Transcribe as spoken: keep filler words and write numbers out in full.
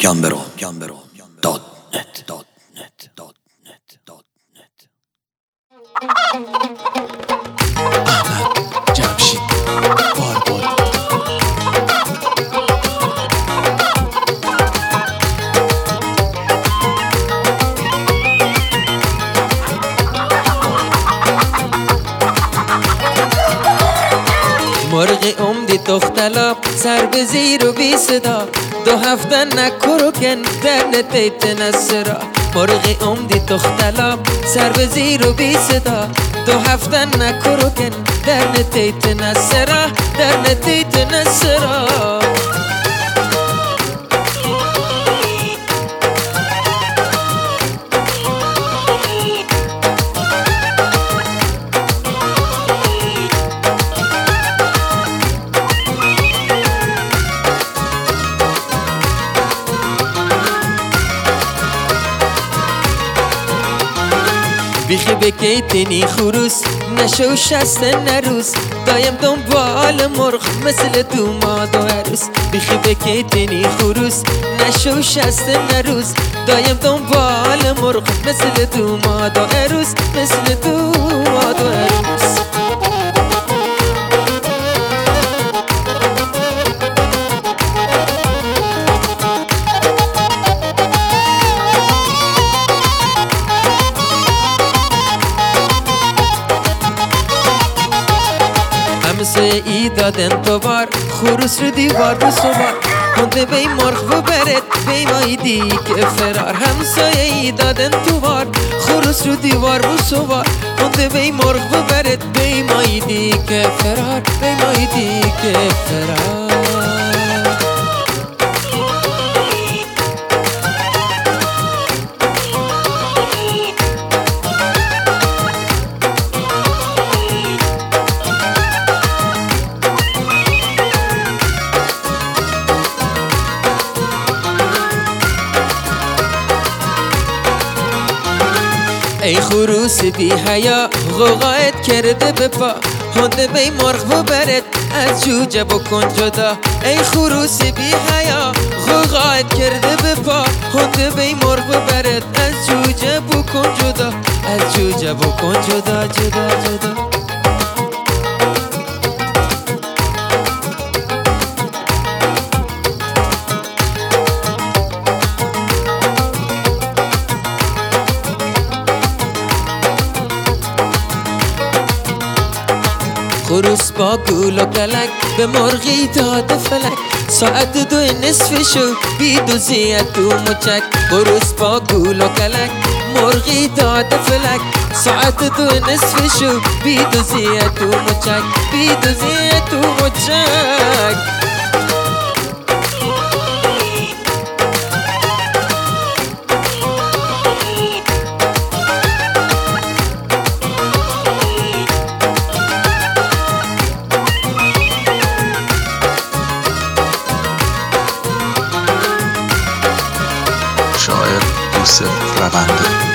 گمبرو گمبرو دات نت دات نت دات نت دات نت. احمد جمشید باربود. مرغ عمدی تختلا سر به زیر و بی صدا دو هفته نکرو کن در نتیت نسرا. مرغ عمدی تختلا سر به زیر و بی صدا دو هفته نکرو کن در نتیت نسرا در نتیت نسرا. بیخی بکیتنی خروس نشو شست نروس دایم دنبال مرغ مثل دوماد و عروس. بیخی بکیتنی خروس نشو شست نروس دایم دنبال مرغ مثل دوماد و عروس مثل دوماد و عروس. همسایه ای دادن تو بار خروس رو دیوار رو سوار هنده بی مرغ و برد بی مایدی که فرار. همسایه ای دادن تو بار خروس رو دیوار رو سوار هنده بی مرغ و برد بی مایدی که فرار بی مایدی که فرار. ای خروس بی حیا غوغایت کرده بپا هنده بی مرغ و برد از جوجه بکن جدا. ای خروس بی حیا غوغایت کرده بپا هنده بی مرغ و برد از جوجه بکن جدا از جوجه بکن جدا جدا جدا. خروس با گول و کلک به مرغی داده فلک ساعت دو نصف شو بی دوزیت و مچک. خروس با گول و کلک مرغی داده فلک ساعت دو نصف شو بی دوزیت و مچک بی دوزیت و مچک. شاعر یوسف رونده.